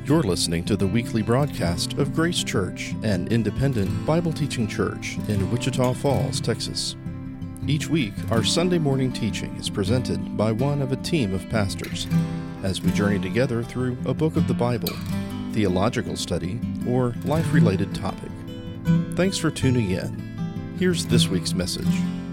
You're listening to the weekly broadcast of Grace Church, an independent Bible-teaching church in Wichita Falls, Texas. Each week, our Sunday morning teaching is presented by one of a team of pastors as we journey together through a book of the Bible, theological study, or life-related topic. Thanks for tuning in. Here's this week's message.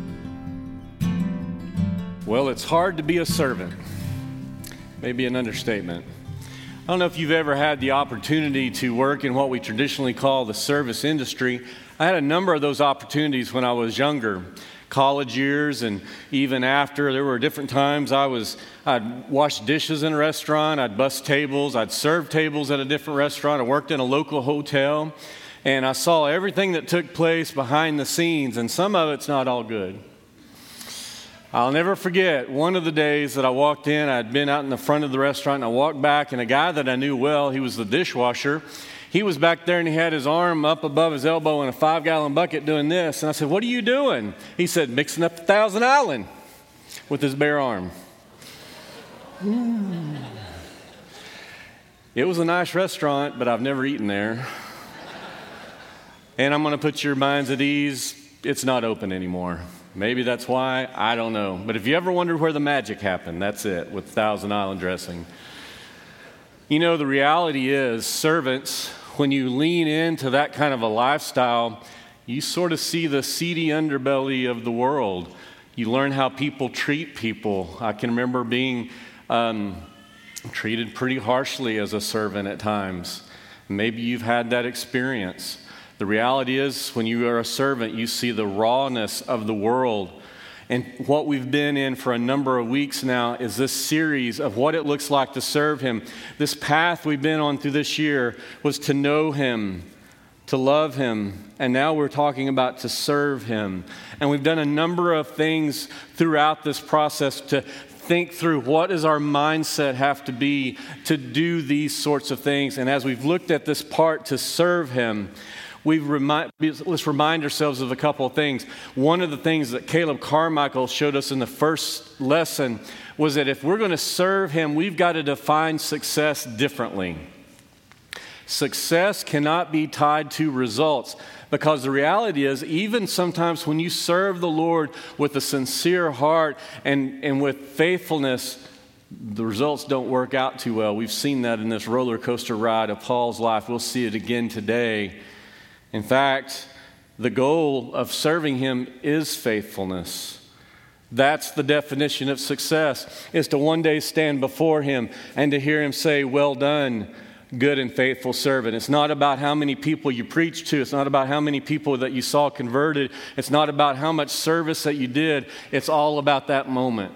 Well, it's hard to be a servant. Maybe an understatement. I don't know if you've ever had the opportunity to work in what we traditionally call the service industry. I had a number of those opportunities when I was younger, college years, and even after. There were different times I'd wash dishes in a restaurant, I'd bus tables, I'd serve tables at a different restaurant, I worked in a local hotel, and I saw everything that took place behind the scenes, and some of it's not all good. I'll never forget one of the days that I walked in. I'd been out in the front of the restaurant, and I walked back, and a guy that I knew well, he was the dishwasher. He was back there, and he had his arm up above his elbow in a 5-gallon bucket doing this. And I said, "What are you doing?" He said, "Mixing up the Thousand Island," with his bare arm. It was a nice restaurant, but I've never eaten there. And I'm going to put your minds at ease. It's not open anymore. Maybe that's why, I don't know. But if you ever wondered where the magic happened, that's it, with Thousand Island dressing. You know, the reality is, servants, when you lean into that kind of a lifestyle, you sort of see the seedy underbelly of the world. You learn how people treat people. I can remember being treated pretty harshly as a servant at times. Maybe you've had that experience. The reality is, when you are a servant, you see the rawness of the world. And what we've been in for a number of weeks now is this series of what it looks like to serve Him. This path we've been on through this year was to know Him, to love Him, and now we're talking about to serve Him. And we've done a number of things throughout this process to think through what does our mindset have to be to do these sorts of things. And as we've looked at this part to serve Him, let's remind ourselves of a couple of things. One of the things that Caleb Carmichael showed us in the first lesson was that if we're going to serve Him, we've got to define success differently. Success cannot be tied to results, because the reality is, even sometimes when you serve the Lord with a sincere heart and with faithfulness, the results don't work out too well. We've seen that in this roller coaster ride of Paul's life. We'll see it again today. In fact, the goal of serving Him is faithfulness. That's the definition of success, is to one day stand before Him and to hear Him say, "Well done, good and faithful servant." It's not about how many people you preached to. It's not about how many people that you saw converted. It's not about how much service that you did. It's all about that moment.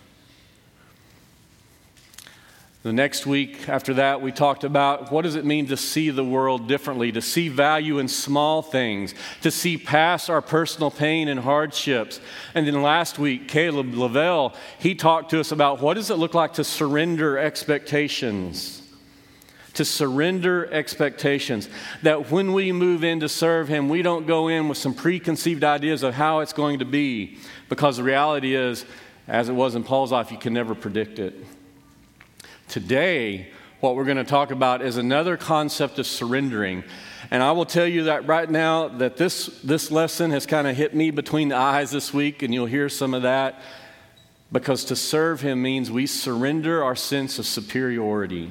The next week after that, we talked about what does it mean to see the world differently, to see value in small things, to see past our personal pain and hardships. And then last week, Caleb Lavelle, he talked to us about what does it look like to surrender expectations. To surrender expectations. That when we move in to serve Him, we don't go in with some preconceived ideas of how it's going to be. Because the reality is, as it was in Paul's life, you can never predict it. Today, what we're going to talk about is another concept of surrendering. And I will tell you that right now that this lesson has kind of hit me between the eyes this week, and you'll hear some of that, because to serve Him means we surrender our sense of superiority.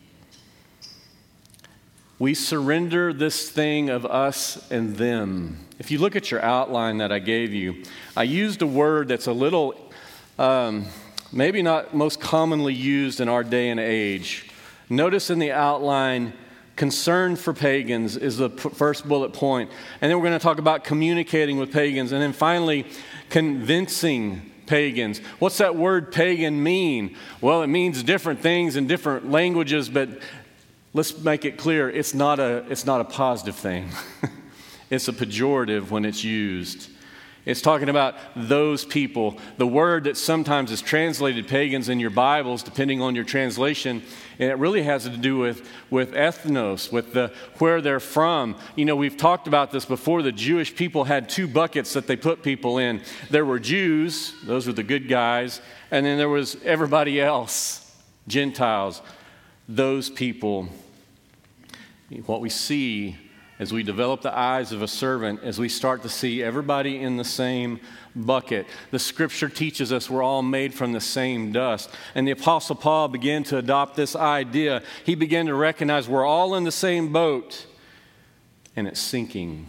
We surrender this thing of us and them. If you look at your outline that I gave you, I used a word that's a little maybe not most commonly used in our day and age. Notice in the outline, concern for pagans is the first bullet point. And then we're going to talk about communicating with pagans. And then finally, convincing pagans. What's that word pagan mean? Well, it means different things in different languages, but let's make it clear, it's not a positive thing. It's a pejorative when it's used. It's talking about those people. The word that sometimes is translated pagans in your Bibles, depending on your translation, and it really has to do with ethnos, with where they're from. You know, we've talked about this before. The Jewish people had two buckets that they put people in. There were Jews, those were the good guys, and then there was everybody else, Gentiles, those people What we see as we develop the eyes of a servant, as we start to see everybody in the same bucket. The scripture teaches us we're all made from the same dust. And the Apostle Paul began to adopt this idea. He began to recognize we're all in the same boat, and it's sinking.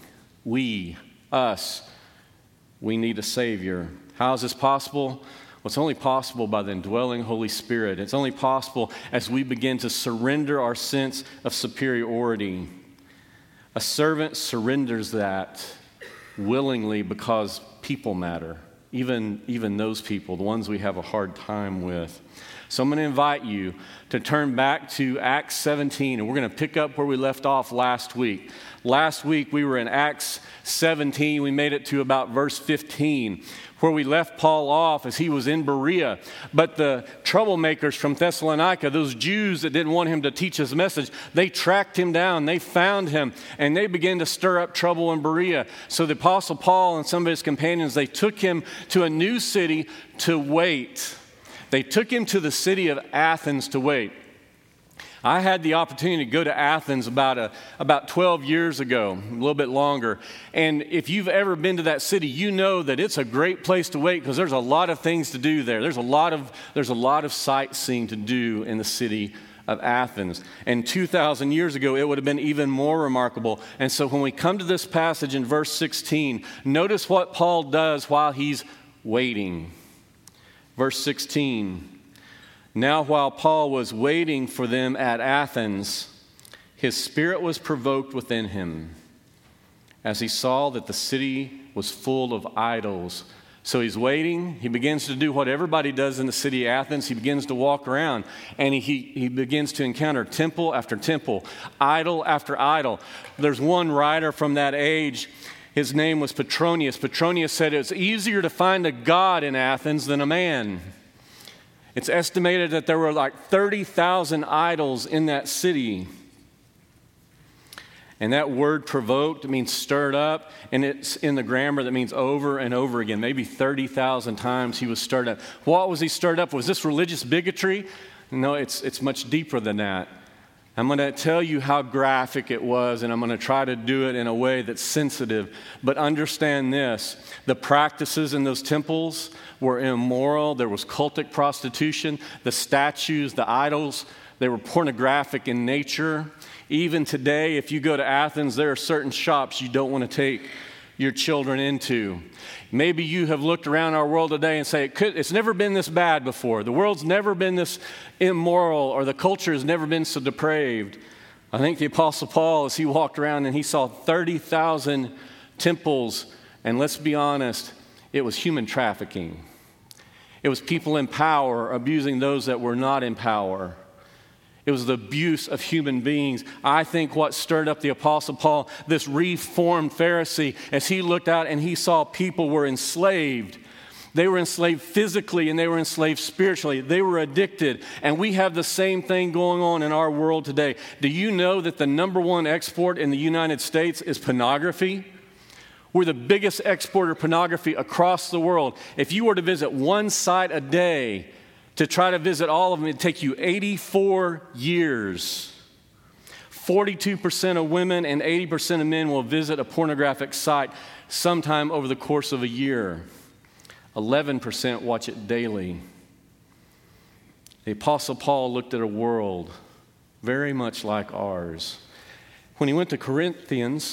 Us, we need a Savior. How is this possible? Well, it's only possible by the indwelling Holy Spirit. It's only possible as we begin to surrender our sense of superiority. A servant surrenders that willingly because people matter, even those people, the ones we have a hard time with. So I'm going to invite you to turn back to Acts 17, and we're going to pick up where we left off last week. Last week we were in Acts 17. We made it to about verse 15, where we left Paul off as he was in Berea. But the troublemakers from Thessalonica, those Jews that didn't want him to teach his message, they tracked him down, they found him, and they began to stir up trouble in Berea. So the Apostle Paul and some of his companions, they took him to a new city to wait. They took him to the city of Athens to wait. I had the opportunity to go to Athens about 12 years ago, a little bit longer. And if you've ever been to that city, you know that it's a great place to wait because there's a lot of things to do there. There's a lot of sightseeing to do in the city of Athens. And 2,000 years ago, it would have been even more remarkable. And so when we come to this passage in verse 16, notice what Paul does while he's waiting. Verse 16. Now, while Paul was waiting for them at Athens, his spirit was provoked within him as he saw that the city was full of idols. So he's waiting. He begins to do what everybody does in the city of Athens. He begins to walk around, and he begins to encounter temple after temple, idol after idol. There's one writer from that age. His name was Petronius. Petronius said it's easier to find a god in Athens than a man. It's estimated that there were like 30,000 idols in that city. And that word provoked means stirred up, and it's in the grammar that means over and over again. Maybe 30,000 times he was stirred up. What was he stirred up? Was this religious bigotry? No, it's much deeper than that. I'm going to tell you how graphic it was, and I'm going to try to do it in a way that's sensitive. But understand this, the practices in those temples were immoral. There was cultic prostitution. The statues, the idols, they were pornographic in nature. Even today, if you go to Athens, there are certain shops you don't want to take your children into. Maybe you have looked around our world today and say, it's never been this bad before. The world's never been this immoral, or the culture has never been so depraved. I think the Apostle Paul, as he walked around and he saw 30,000 temples, and let's be honest, it was human trafficking. It was people in power abusing those that were not in power. It was the abuse of human beings. I think what stirred up the Apostle Paul, this reformed Pharisee, as he looked out and he saw people were enslaved. They were enslaved physically and they were enslaved spiritually. They were addicted. And we have the same thing going on in our world today. Do you know that the number one export in the United States is pornography? We're the biggest exporter of pornography across the world. If you were to visit one site a day, to try to visit all of them, it'd take you 84 years. 42% of women and 80% of men will visit a pornographic site sometime over the course of a year. 11% watch it daily. The Apostle Paul looked at a world very much like ours. When he went to Corinth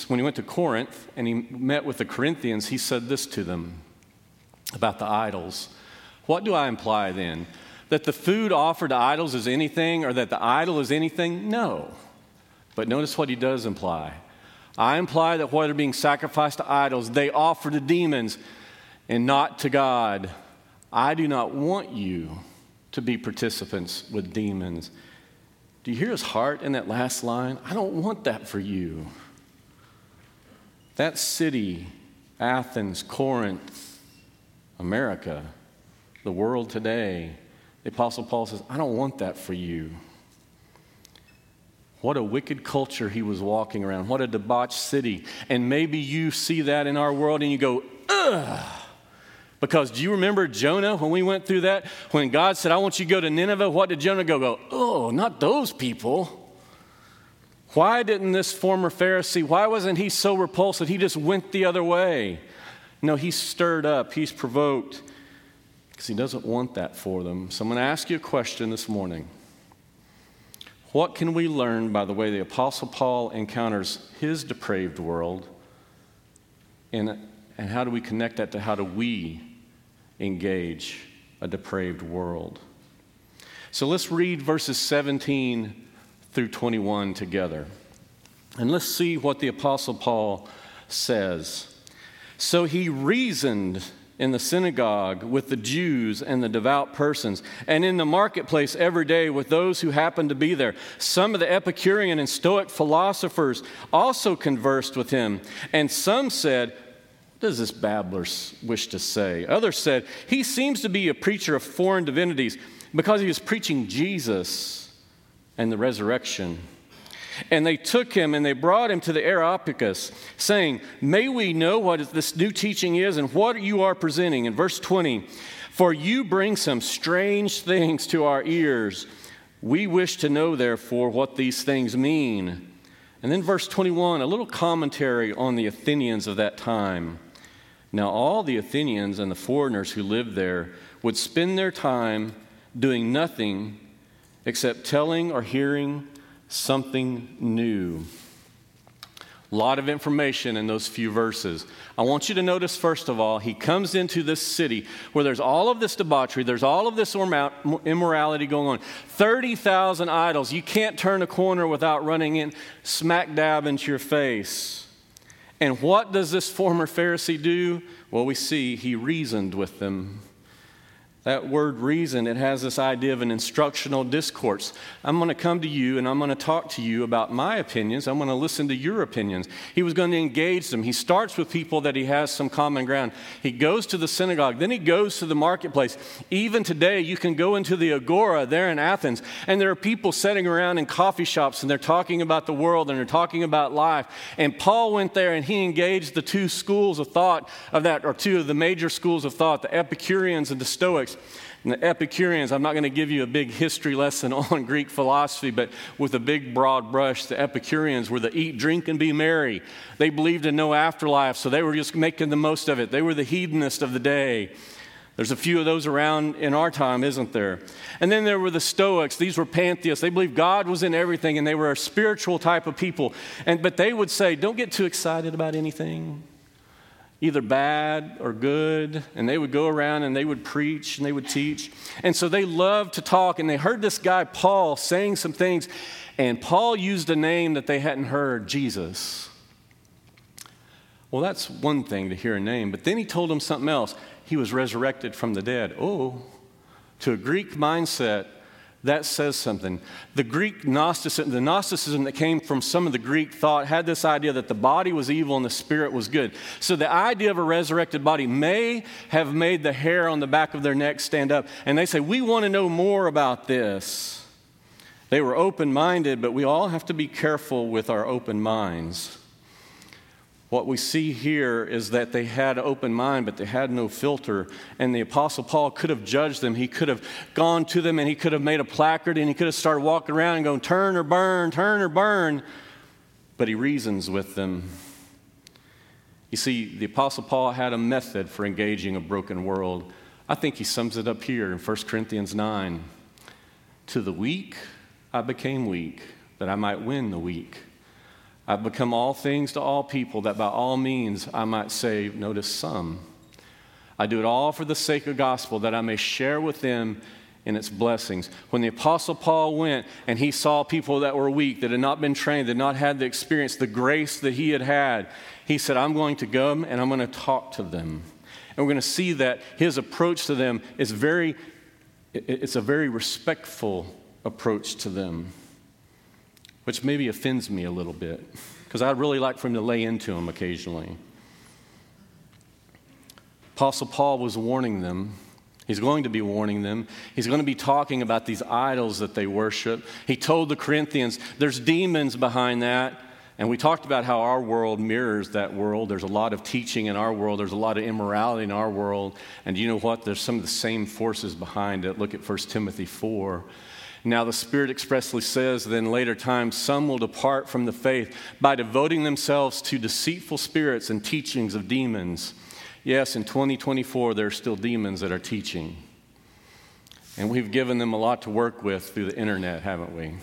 and he met with the Corinthians, he said this to them about the idols. What do I imply then? That the food offered to idols is anything, or that the idol is anything? No. But notice what he does imply. I imply that what are being sacrificed to idols, they offer to demons and not to God. I do not want you to be participants with demons. Do you hear his heart in that last line? I don't want that for you. That city, Athens, Corinth, America, the world today, the Apostle Paul says, I don't want that for you. What a wicked culture he was walking around. What a debauched city. And maybe you see that in our world and you go, ugh. Because do you remember Jonah when we went through that? When God said, I want you to go to Nineveh, what did Jonah go? Oh, not those people. Why didn't this former Pharisee, why wasn't he so repulsive? He just went the other way. No, he's stirred up, he's provoked, because he doesn't want that for them. So I'm going to ask you a question this morning. What can we learn by the way the Apostle Paul encounters his depraved world, and how do we connect that to how do we engage a depraved world? So let's read verses 17 through 21 together. And let's see what the Apostle Paul says. So he reasoned in the synagogue with the Jews and the devout persons, and in the marketplace every day with those who happened to be there. Some of the Epicurean and Stoic philosophers also conversed with him, and some said, "What does this babbler wish to say?" Others said, "He seems to be a preacher of foreign divinities," because he was preaching Jesus and the resurrection. And they took him and they brought him to the Areopagus, saying, "May we know what this new teaching is and what you are presenting?" In verse 20, "For you bring some strange things to our ears. We wish to know, therefore, what these things mean." And then verse 21, a little commentary on the Athenians of that time. "Now all the Athenians and the foreigners who lived there would spend their time doing nothing except telling or hearing something new." A lot of information in those few verses. I want you to notice, first of all, he comes into this city where there's all of this debauchery, there's all of this immorality going on. 30,000 idols. You can't turn a corner without running in smack dab into your face. And what does this former Pharisee do? Well, we see he reasoned with them. That word reason, it has this idea of an instructional discourse. I'm going to come to you and I'm going to talk to you about my opinions. I'm going to listen to your opinions. He was going to engage them. He starts with people that he has some common ground. He goes to the synagogue. Then he goes to the marketplace. Even today, you can go into the Agora there in Athens, and there are people sitting around in coffee shops, and they're talking about the world, and they're talking about life. And Paul went there, and he engaged the two schools of thought of that, or two of the major schools of thought, the Epicureans and the Stoics. And the Epicureans, I'm not going to give you a big history lesson on Greek philosophy, but with a big broad brush, the Epicureans were the eat, drink, and be merry. They believed in no afterlife, so they were just making the most of it. They were the hedonists of the day. There's a few of those around in our time, isn't there? And then there were the Stoics. These were pantheists. They believed God was in everything, and they were a spiritual type of people. But they would say, don't get too excited about anything, either bad or good. And they would go around and they would preach and they would teach. And so they loved to talk, and they heard this guy, Paul, saying some things. And Paul used a name that they hadn't heard, Jesus. Well, that's one thing to hear a name. But then he told them something else. He was resurrected from the dead. Oh, to a Greek mindset, that says something. The Greek Gnosticism, the Gnosticism that came from some of the Greek thought, had this idea that the body was evil and the spirit was good. So the idea of a resurrected body may have made the hair on the back of their neck stand up. And they say, we want to know more about this. They were open-minded, but we all have to be careful with our open minds. What we see here is that they had an open mind, but they had no filter. And the Apostle Paul could have judged them. He could have gone to them and he could have made a placard and he could have started walking around and going, turn or burn, turn or burn. But he reasons with them. You see, the Apostle Paul had a method for engaging a broken world. I think he sums it up here in 1 Corinthians 9. To the weak, I became weak, that I might win the weak. I've become all things to all people, that by all means I might save, notice, some. I do it all for the sake of the gospel, that I may share with them in its blessings. When the Apostle Paul went and he saw people that were weak, that had not been trained, that had not had the experience, the grace that he had, he said, I'm going to go and I'm going to talk to them. And we're going to see that his approach to them is it's a very respectful approach to them, which maybe offends me a little bit, because I'd really like for him to lay into them occasionally. Apostle Paul was warning them. He's going to be warning them. He's going to be talking about these idols that they worship. He told the Corinthians, there's demons behind that. And we talked about how our world mirrors that world. There's a lot of teaching in our world. There's a lot of immorality in our world. And you know what? There's some of the same forces behind it. Look at 1 Timothy 4. Now the Spirit expressly says that in later times some will depart from the faith by devoting themselves to deceitful spirits and teachings of demons. Yes, in 2024 there are still demons that are teaching. And we've given them a lot to work with through the internet, haven't we?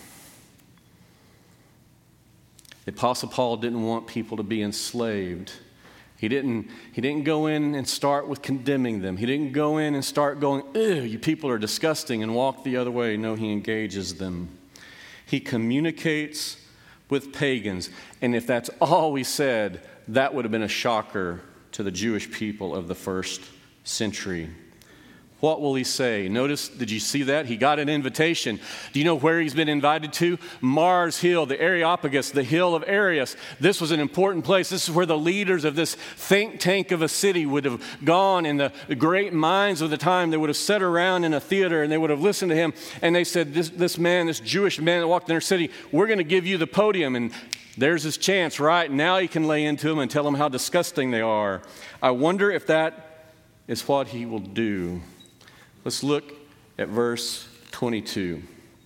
The Apostle Paul didn't want people to be enslaved. He didn't go in and start with condemning them. He didn't go in and start going, ew, you people are disgusting, and walk the other way. No, he engages them. He communicates with pagans. And if that's all we said, that would have been a shocker to the Jewish people of the first century. What will he say? Notice, did you see that? He got an invitation. Do you know where he's been invited to? Mars Hill, the Areopagus, the hill of Arius. This was an important place. This is where the leaders of this think tank of a city would have gone, and the great minds of the time, they would have sat around in a theater and they would have listened to him. And they said, this man, this Jewish man that walked in their city, we're going to give you the podium. And there's his chance, right? Now he can lay into them and tell them how disgusting they are. I wonder if that is what he will do. Let's look at verse 22.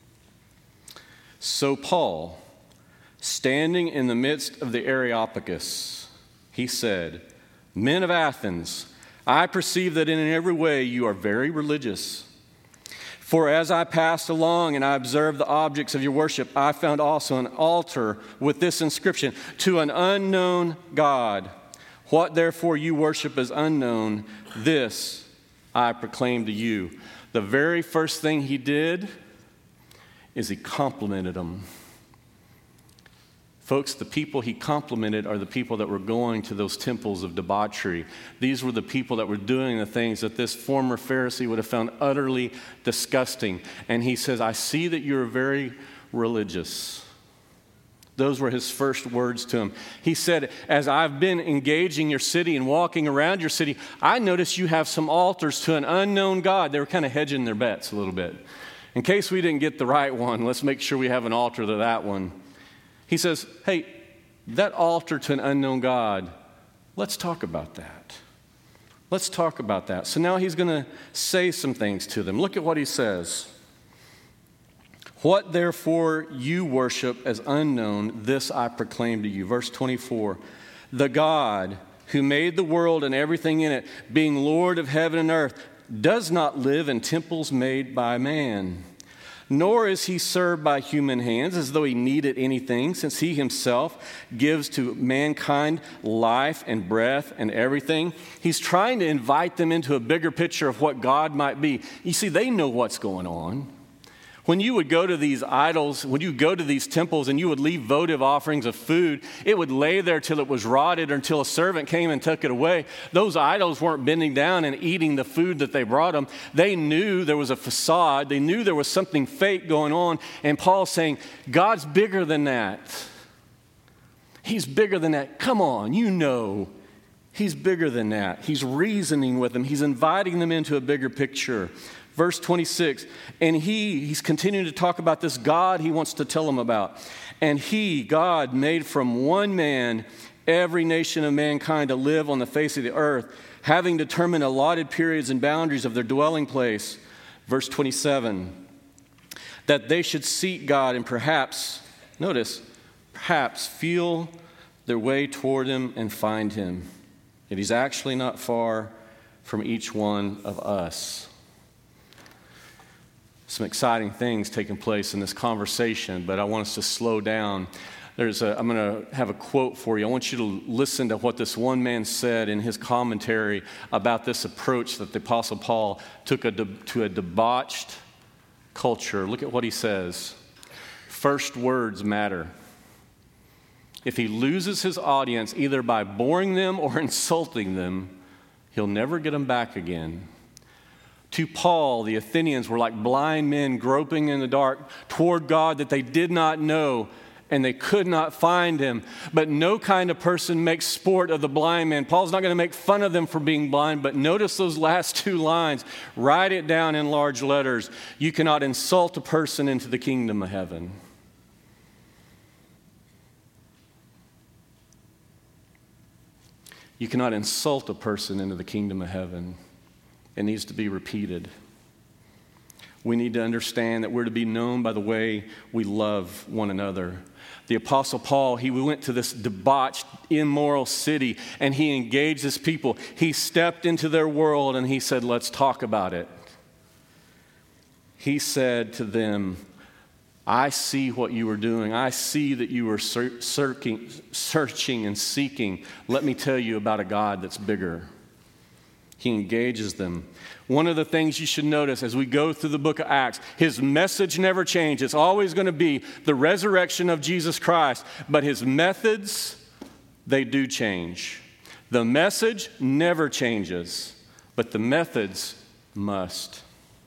So Paul, standing in the midst of the Areopagus, he said, Men of Athens, I perceive that in every way you are very religious. For as I passed along and I observed the objects of your worship, I found also an altar with this inscription, To an unknown God. What therefore you worship as unknown, this I proclaim to you. The very first thing he did is he complimented them. Folks, the people he complimented are the people that were going to those temples of debauchery. These were the people that were doing the things that this former Pharisee would have found utterly disgusting. And he says, I see that you're very religious. Those were his first words to him. He said, as I've been engaging your city and walking around your city, I notice you have some altars to an unknown God. They were kind of hedging their bets a little bit. In case we didn't get the right one, let's make sure we have an altar to that one. He says, hey, that altar to an unknown God, let's talk about that. Let's talk about that. So now he's going to say some things to them. Look at what he says. What therefore you worship as unknown, this I proclaim to you. Verse 24, the God who made the world and everything in it, being Lord of heaven and earth, does not live in temples made by man, nor is he served by human hands as though he needed anything, since he himself gives to mankind life and breath and everything. He's trying to invite them into a bigger picture of what God might be. You see, they know what's going on. When you would go to these idols, when you go to these temples and you would leave votive offerings of food, it would lay there till it was rotted or until a servant came and took it away. Those idols weren't bending down and eating the food that they brought them. They knew there was a facade. They knew there was something fake going on. And Paul's saying, God's bigger than that. He's bigger than that. Come on, you know. He's bigger than that. He's reasoning with them. He's inviting them into a bigger picture. Verse 26, and he's continuing to talk about this God he wants to tell them about. And he, God, made from one man every nation of mankind to live on the face of the earth, having determined allotted periods and boundaries of their dwelling place. Verse 27, that they should seek God and perhaps, notice, perhaps feel their way toward him and find him. Yet he's actually not far from each one of us. Some exciting things taking place in this conversation, but I want us to slow down. I'm going to have a quote for you. I want you to listen to what this one man said in his commentary about this approach that the Apostle Paul took to a debauched culture. Look at what he says. First words matter. If he loses his audience either by boring them or insulting them, he'll never get them back again. To Paul, the Athenians were like blind men groping in the dark toward God that they did not know, and they could not find him. But no kind of person makes sport of the blind man. Paul's not going to make fun of them for being blind, but notice those last two lines. Write it down in large letters. You cannot insult a person into the kingdom of heaven. You cannot insult a person into the kingdom of heaven. It needs to be repeated. We need to understand that we're to be known by the way we love one another. The Apostle Paul, he went to this debauched, immoral city, and he engaged his people. He stepped into their world, and he said, let's talk about it. He said to them, I see what you were doing. I see that you were searching and seeking. Let me tell you about a God that's bigger. He engages them. One of the things you should notice as we go through the book of Acts, his message never changes. It's always going to be the resurrection of Jesus Christ, but his methods, they do change. The message never changes, but the methods must.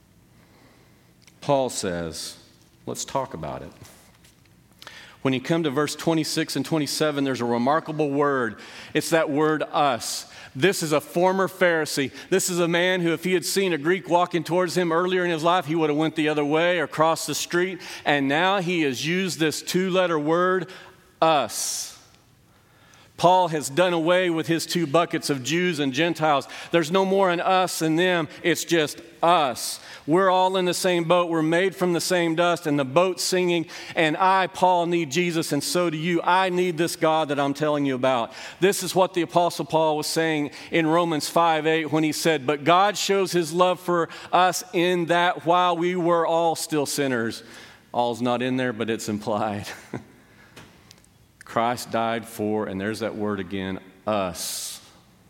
Paul says, let's talk about it. When you come to verse 26 and 27, there's a remarkable word. It's that word us. This is a former Pharisee. This is a man who, if he had seen a Greek walking towards him earlier in his life, he would have went the other way or crossed the street. And now he has used this two-letter word, us. Paul has done away with his two buckets of Jews and Gentiles. There's no more an us and them. It's just us. We're all in the same boat. We're made from the same dust, and the boat's singing. And I, Paul, need Jesus, and so do you. I need this God that I'm telling you about. This is what the Apostle Paul was saying in Romans 5:8 when he said, but God shows his love for us in that while we were all still sinners. All's not in there, but it's implied. Christ died for, and there's that word again, us.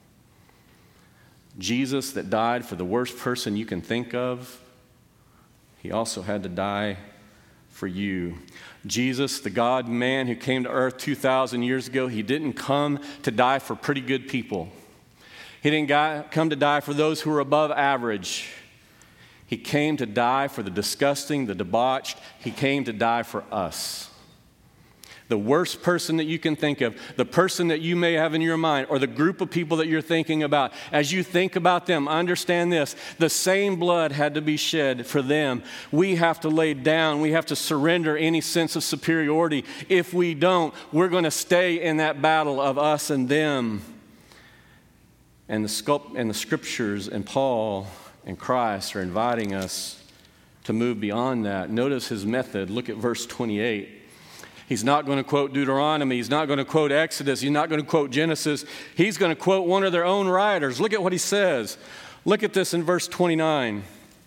Jesus that died for the worst person you can think of, he also had to die for you. Jesus, the God-man who came to earth 2,000 years ago, he didn't come to die for pretty good people. He didn't come to die for those who were above average. He came to die for the disgusting, the debauched. He came to die for us. The worst person that you can think of, the person that you may have in your mind, or the group of people that you're thinking about, as you think about them, understand this, the same blood had to be shed for them. We have to lay down, we have to surrender any sense of superiority. If we don't, we're going to stay in that battle of us and them. And the scriptures and Paul and Christ are inviting us to move beyond that. Notice his method. Look at verse 28. He's not going to quote Deuteronomy. He's not going to quote Exodus. He's not going to quote Genesis. He's going to quote one of their own writers. Look at what he says. Look at this in verse 28.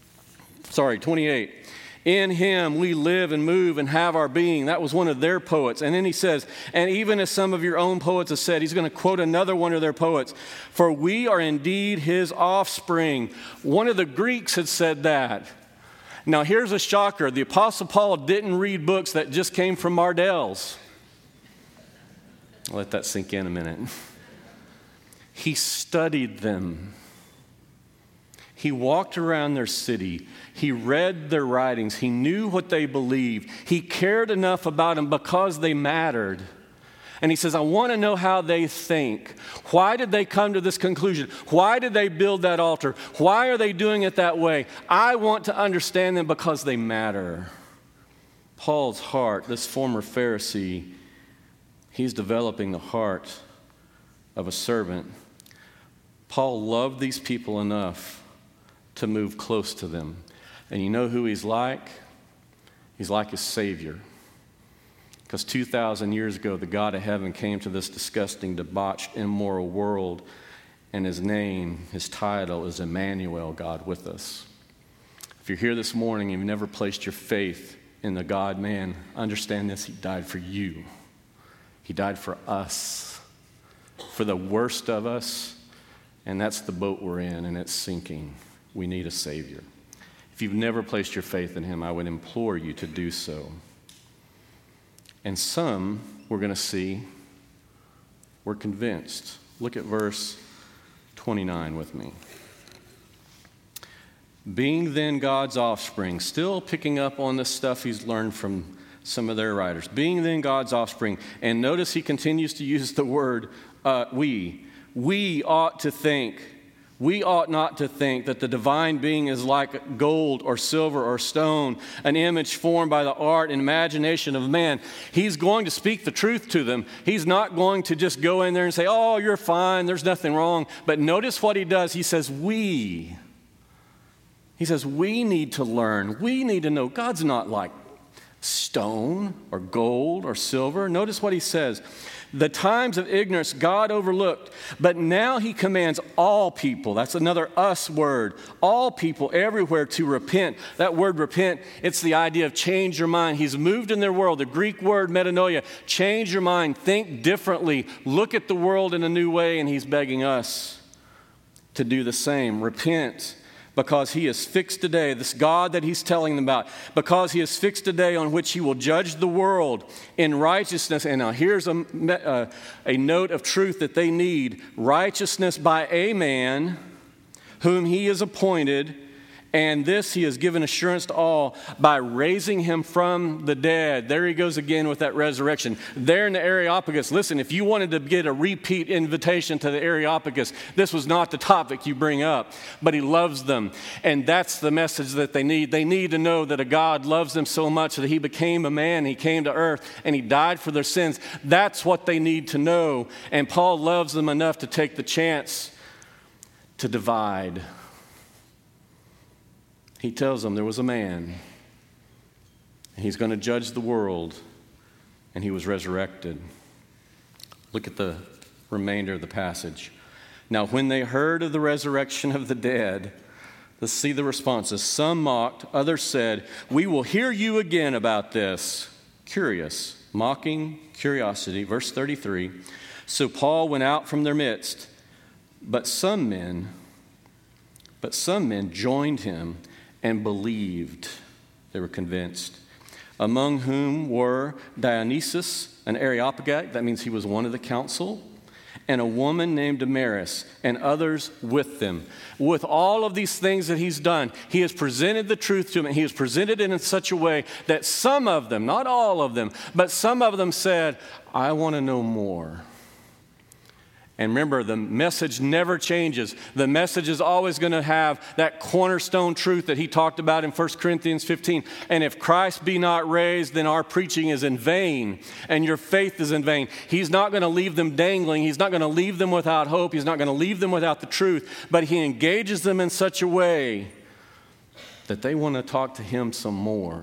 In him we live and move and have our being. That was one of their poets. And then he says, and even as some of your own poets have said, he's going to quote another one of their poets, for we are indeed his offspring. One of the Greeks had said that. Now, here's a shocker. The Apostle Paul didn't read books that just came from Mardel's. I'll let that sink in a minute. He studied them. He walked around their city. He read their writings. He knew what they believed. He cared enough about them because they mattered. And he says, I want to know how they think. Why did they come to this conclusion? Why did they build that altar? Why are they doing it that way? I want to understand them because they matter. Paul's heart, this former Pharisee, he's developing the heart of a servant. Paul loved these people enough to move close to them. And you know who he's like? He's like his Savior. Because 2,000 years ago, the God of heaven came to this disgusting, debauched, immoral world, and his name, his title is Emmanuel, God with us. If you're here this morning and you've never placed your faith in the God-man, understand this, he died for you. He died for us, for the worst of us, and that's the boat we're in, and it's sinking. We need a Savior. If you've never placed your faith in him, I would implore you to do so. And some, we're going to see, we're convinced. Look at verse 29 with me. Being then God's offspring, still picking up on this stuff he's learned from some of their writers. Being then God's offspring. And notice he continues to use the word we. We ought to think. We ought not to think that the divine being is like gold or silver or stone, an image formed by the art and imagination of man. He's going to speak the truth to them. He's not going to just go in there and say, oh, you're fine, there's nothing wrong. But notice what he does. He says, we. He says, we need to learn. We need to know. God's not like stone or gold or silver. Notice what he says. The times of ignorance God overlooked, but now he commands all people, that's another us word, all people everywhere to repent. That word repent, it's the idea of change your mind. He's moved in their world. The Greek word metanoia, change your mind, think differently, look at the world in a new way, and he's begging us to do the same. Repent. Because he has fixed a day, this God that he's telling them about, because he has fixed a day on which he will judge the world in righteousness. And now here's a note of truth that they need. Righteousness by a man whom he has appointed, and this he has given assurance to all by raising him from the dead. There he goes again with that resurrection. There in the Areopagus, listen, if you wanted to get a repeat invitation to the Areopagus, this was not the topic you bring up, but he loves them. And that's the message that they need. They need to know that a God loves them so much that he became a man, he came to earth, and he died for their sins. That's what they need to know. And Paul loves them enough to take the chance to divide. He tells them there was a man, and he's going to judge the world, and he was resurrected. Look at the remainder of the passage. Now, when they heard of the resurrection of the dead, let's see the responses. Some mocked, others said, we will hear you again about this. Curious, mocking, curiosity. Verse 33. So Paul went out from their midst, but some men joined him and believed. They were convinced. Among whom were Dionysius, an Areopagite, that means he was one of the council, and a woman named Damaris, and others with them. With all of these things that he's done, he has presented the truth to them, and he has presented it in such a way that some of them, not all of them, but some of them said, I want to know more. And remember, the message never changes. The message is always going to have that cornerstone truth that he talked about in 1 Corinthians 15. And if Christ be not raised, then our preaching is in vain, and your faith is in vain. He's not going to leave them dangling. He's not going to leave them without hope. He's not going to leave them without the truth. But he engages them in such a way that they want to talk to him some more.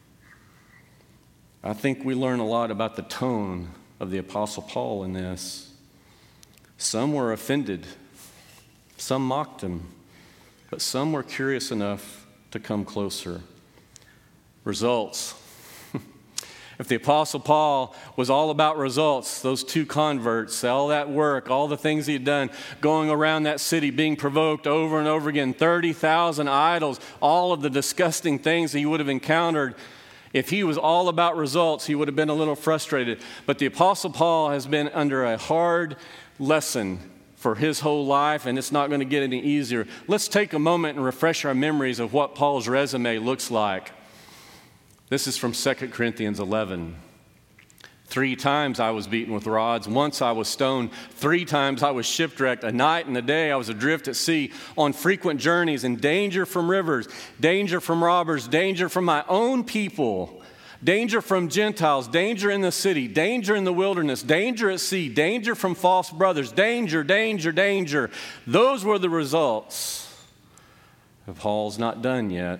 I think we learn a lot about the tone of the Apostle Paul in this. Some were offended, some mocked him, but some were curious enough to come closer. Results. If the Apostle Paul was all about results, those two converts, all that work, all the things he had done, going around that city, being provoked over and over again, 30,000 idols, all of the disgusting things he would have encountered, if he was all about results, he would have been a little frustrated. But the Apostle Paul has been under a hard lesson for his whole life, and it's not going to get any easier. Let's take a moment and refresh our memories of what Paul's resume looks like. This is from 2 Corinthians 11. 3 times I was beaten with rods. Once I was stoned. 3 times I was shipwrecked. A night and a day I was adrift at sea, on frequent journeys, in danger from rivers, danger from robbers, danger from my own people, danger from Gentiles, danger in the city, danger in the wilderness, danger at sea, danger from false brothers, danger, danger, danger. Those were the results. But Paul's not done yet.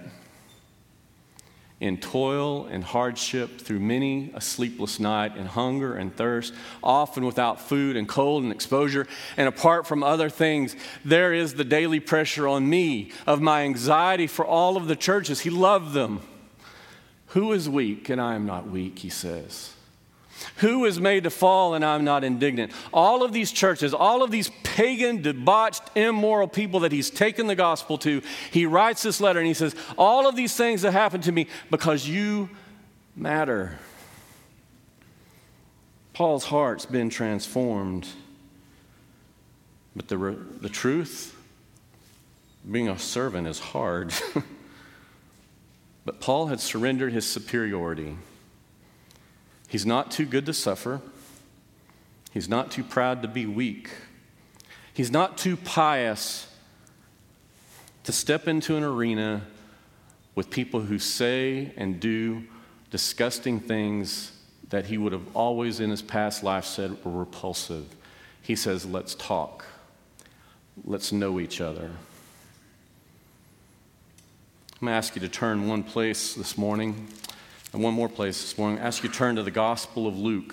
In toil and hardship, through many a sleepless night, in hunger and thirst, often without food and cold and exposure, and apart from other things, there is the daily pressure on me of my anxiety for all of the churches. He loved them. Who is weak and I am not weak, he says. Who is made to fall and I'm not indignant? All of these churches, all of these pagan, debauched, immoral people that he's taken the gospel to, he writes this letter and he says, all of these things that happened to me because you matter. Paul's heart's been transformed. But the truth, being a servant is hard. But Paul had surrendered his superiority. He's not too good to suffer. He's not too proud to be weak. He's not too pious to step into an arena with people who say and do disgusting things that he would have always in his past life said were repulsive. He says, let's talk. Let's know each other. I'm going to ask you to turn one place this morning, and one more place this morning. I ask you to turn to the Gospel of Luke.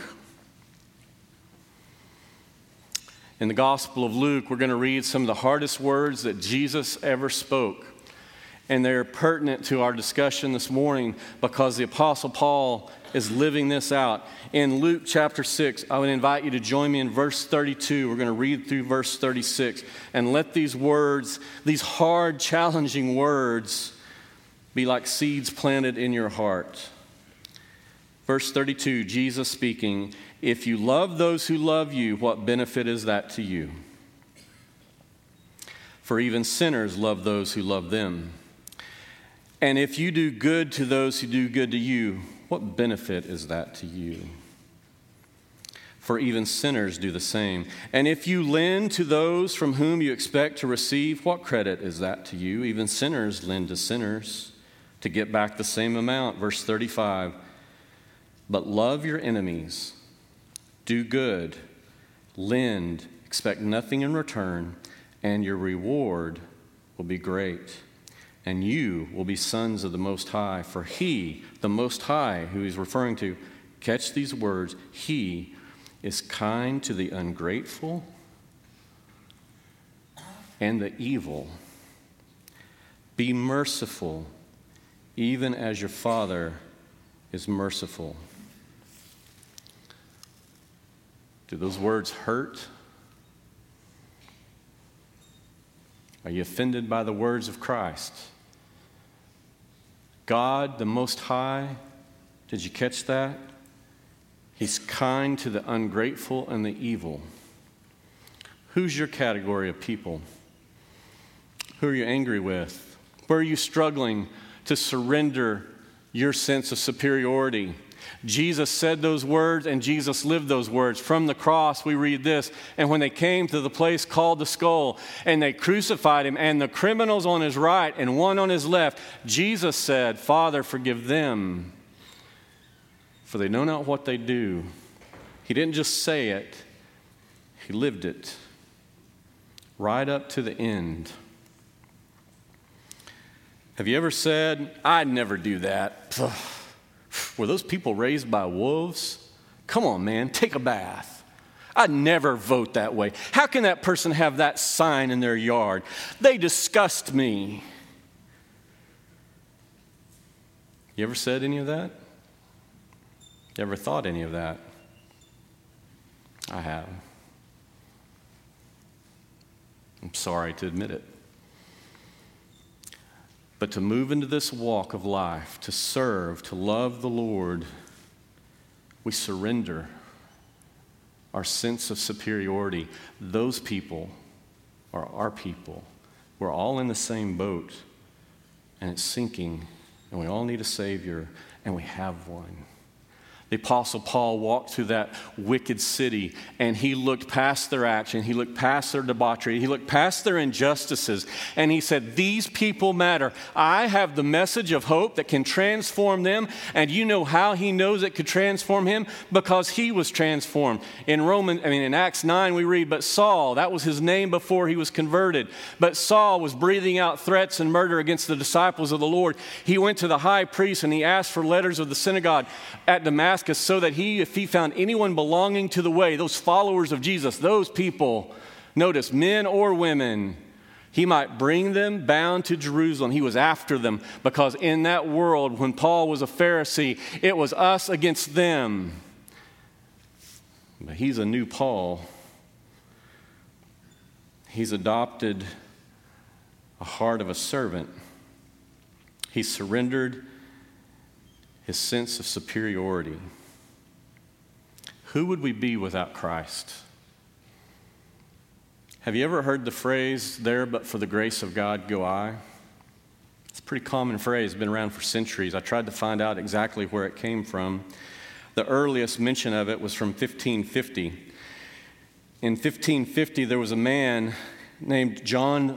In the Gospel of Luke, we're going to read some of the hardest words that Jesus ever spoke. And they're pertinent to our discussion this morning because the Apostle Paul is living this out. In Luke chapter 6, I would invite you to join me in verse 32. We're going to read through verse 36 and let these words, these hard, challenging words, be like seeds planted in your heart. Verse 32, Jesus speaking, "If you love those who love you, what benefit is that to you? For even sinners love those who love them. And if you do good to those who do good to you, what benefit is that to you? For even sinners do the same. And if you lend to those from whom you expect to receive, what credit is that to you? Even sinners lend to sinners to get back the same amount." Verse 35, "But love your enemies, do good, lend, expect nothing in return, and your reward will be great. And you will be sons of the Most High, for He, the Most High, who He's referring to, catch these words, He is kind to the ungrateful and the evil. Be merciful, even as your Father is merciful." Do those words hurt? Are you offended by the words of Christ? God, the Most High, did you catch that? He's kind to the ungrateful and the evil. Who's your category of people? Who are you angry with? Where are you struggling to surrender your sense of superiority? Jesus said those words and Jesus lived those words. From the cross, we read this, "And when they came to the place called the Skull, and they crucified him, and the criminals on his right and one on his left, Jesus said, Father, forgive them, for they know not what they do." He didn't just say it, he lived it right up to the end. Have you ever said, "I'd never do that"? Were those people raised by wolves? Come on, man, take a bath. I'd never vote that way. How can that person have that sign in their yard? They disgust me. You ever said any of that? You ever thought any of that? I have. I'm sorry to admit it. But to move into this walk of life, to serve, to love the Lord, we surrender our sense of superiority. Those people are our people. We're all in the same boat, and it's sinking, and we all need a Savior, and we have one. The Apostle Paul walked through that wicked city, and he looked past their action. He looked past their debauchery. He looked past their injustices, and he said, "These people matter. I have the message of hope that can transform them." And you know how he knows it could transform him? Because he was transformed. In Acts 9 we read, "But Saul," that was his name before he was converted, "but Saul was breathing out threats and murder against the disciples of the Lord. He went to the high priest and he asked for letters of the synagogue at Damascus, so that if he found anyone belonging to the way," those followers of Jesus, those people, notice, men or women, "he might bring them bound to Jerusalem." He was after them because in that world, when Paul was a Pharisee, it was us against them. But he's a new Paul. He's adopted a heart of a servant. He surrendered his sense of superiority. Who would we be without Christ? Have you ever heard the phrase, "There but for the grace of God go I"? It's a pretty common phrase, been around for centuries. I tried to find out exactly where it came from. The earliest mention of it was from 1550. In 1550, there was a man named John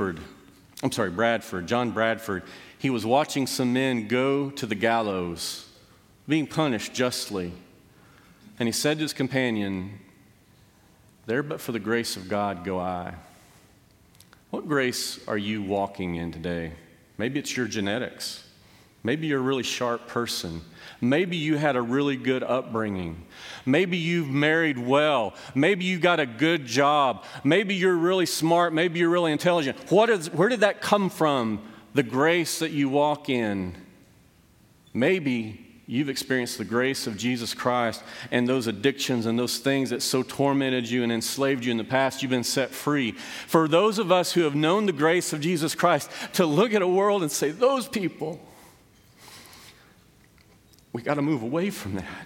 Bradford. He was watching some men go to the gallows, being punished justly. And he said to his companion, "There but for the grace of God go I." What grace are you walking in today? Maybe it's your genetics. Maybe you're a really sharp person. Maybe you had a really good upbringing. Maybe you've married well. Maybe you got a good job. Maybe you're really smart. Maybe you're really intelligent. Where did that come from? The grace that you walk in. Maybe you've experienced the grace of Jesus Christ, and those addictions and those things that so tormented you and enslaved you in the past, you've been set free. For those of us who have known the grace of Jesus Christ, to look at a world and say, those people, we got to move away from that.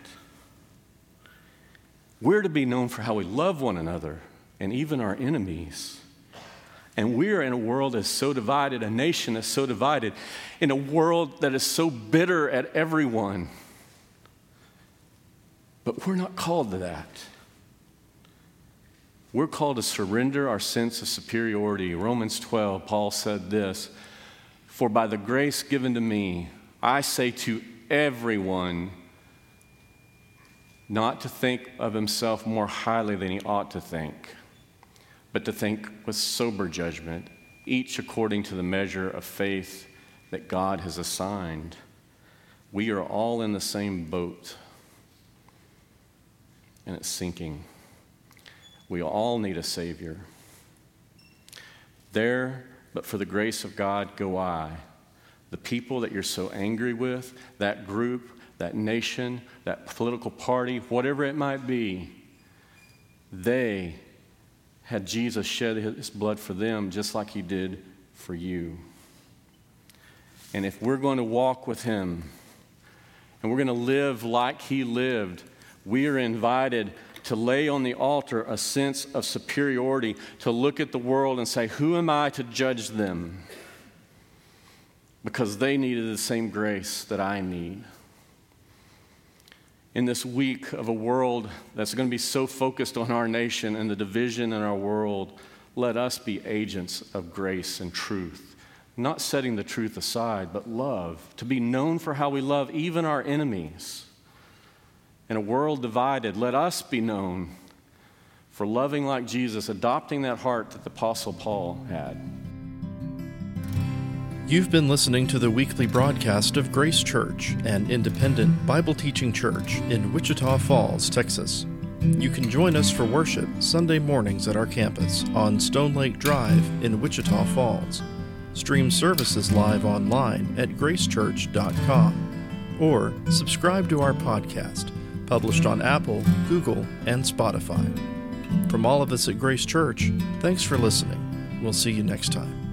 We're to be known for how we love one another and even our enemies. And we're in a world that's so divided, a nation that's so divided, in a world that is so bitter at everyone. But we're not called to that. We're called to surrender our sense of superiority. Romans 12, Paul said this, "For by the grace given to me, I say to everyone not to think of himself more highly than he ought to think, but to think with sober judgment, each according to the measure of faith that God has assigned." We are all in the same boat, and it's sinking. We all need a Savior. There, but for the grace of God, go I. The people that you're so angry with, that group, that nation, that political party, whatever it might be, they had Jesus shed his blood for them just like he did for you. And if we're going to walk with him and we're going to live like he lived, we are invited to lay on the altar a sense of superiority, to look at the world and say, who am I to judge them? Because they needed the same grace that I need. In this week of a world that's going to be so focused on our nation and the division in our world, let us be agents of grace and truth, not setting the truth aside, but love, to be known for how we love even our enemies. In a world divided, let us be known for loving like Jesus, adopting that heart that the Apostle Paul had. You've been listening to the weekly broadcast of Grace Church, an independent Bible teaching church in Wichita Falls, Texas. You can join us for worship Sunday mornings at our campus on Stone Lake Drive in Wichita Falls. Stream services live online at gracechurch.com or subscribe to our podcast, published on Apple, Google, and Spotify. From all of us at Grace Church, thanks for listening. We'll see you next time.